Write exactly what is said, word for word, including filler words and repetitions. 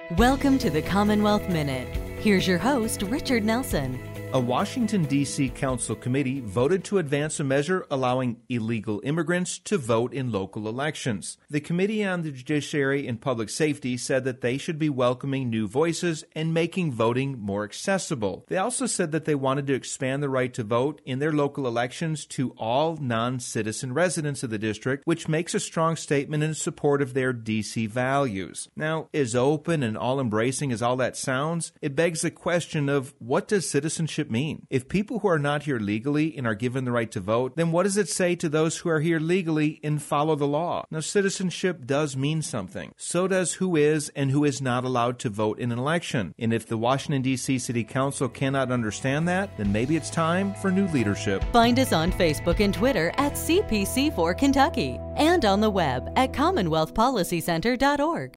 Welcome to the Commonwealth Minute. Here's your host, Richard Nelson. A Washington, D C Council committee voted to advance a measure allowing illegal immigrants to vote in local elections. The Committee on the Judiciary and Public Safety said that they should be welcoming new voices and making voting more accessible. They also said that they wanted to expand the right to vote in their local elections to all non-citizen residents of the district, which makes a strong statement in support of their D C values. Now, as open and all-embracing as all that sounds, it begs the question of what does citizenship mean? If people who are not here legally and are given the right to vote, then what does it say to those who are here legally and follow the law? Now, citizenship does mean something. So does who is and who is not allowed to vote in an election. And if the Washington, D C City Council cannot understand that, then maybe it's time for new leadership. Find us on Facebook and Twitter at C P C four Kentucky and on the web at commonwealth policy center dot org.